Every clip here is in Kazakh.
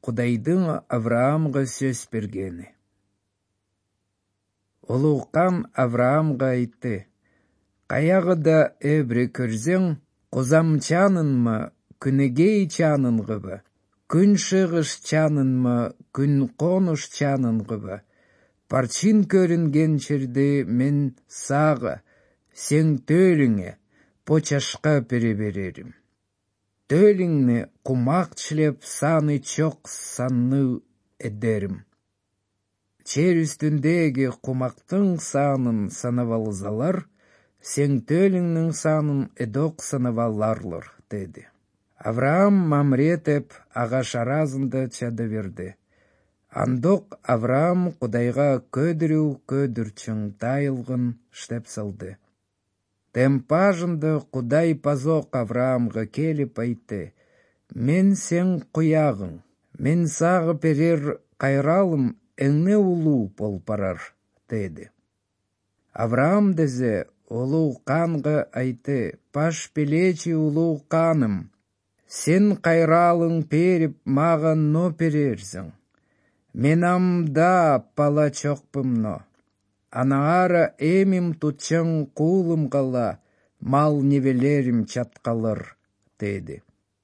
Құдайдың Авраамға сөз бергені. Улуукан Авраамға айтты: «Қаяғыда өбірі көрзең, құзам чанын ма, күнегей чанын ғыбы, күн шығыш чанын ма, күн қоныш чанын ғыбы. Парчин көрінген черді мен сағы, сен төліңе, почашқа переберерім. Төліңні құмақ чілеп саны чоқ санны эдерім. Чер үстіндегі құмақтың санын санавалызалар, сен төліңнің санын эдоқ санаваларлар», деді. Авраам мамретіп ағаш аразында чады верді. Андоқ Авраам Құдайға көдірчің тайылғын штеп салды. Темпажында Құдай пазоқ Авраамға келіп айтты: «Мен сен құяғың, мен сағы перер қайралым әңі ұлу болпарар», деді. Авраам дезе ұлу қанға айтты: «Паш пелечі ұлу қаным, сен қайралың періп маған но перерзің. Мен амда пала чоқпымно. Анағара эмім тұтчың қулым қала, мал невелерім чатқалыр», деді.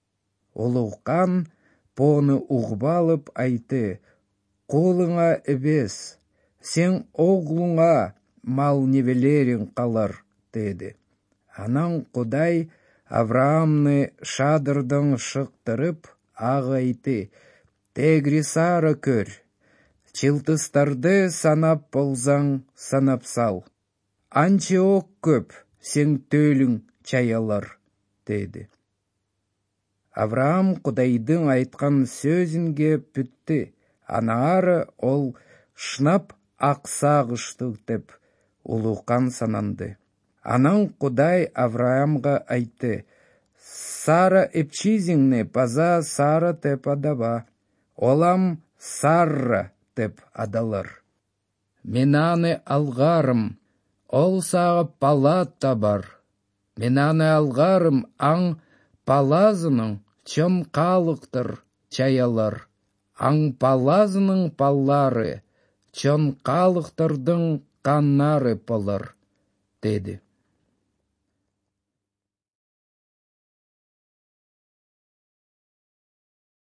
Ұлуқан поны ұғбалып айтты: «Қолыңа әбес, сен оғлыңа мал невелерін қалыр», деді. Анан Құдай Авраамны шадырдың шықтырып, аға айты: «Тегри сары көр, чылтыстарды санап болзаң санап сал. Анчы оқ көп, сен төлің чаялар», деді. Авраам Құдайдың айтқан сөзінге бүтті. Анағары ол шнап ақсағыштық деп ұлуқан сананды. Анан Құдай Авраамға айтты: «Сара эпчизіңні паза Сара теп адаба, олам Сарра теп адалар. Мен аны алғарым, ол сағы палат табар. Мен аны алғарым, аң палазының чон қалықтыр чаялар. Аң палазының паллары чон қалықтырдың қаннары полар», деді.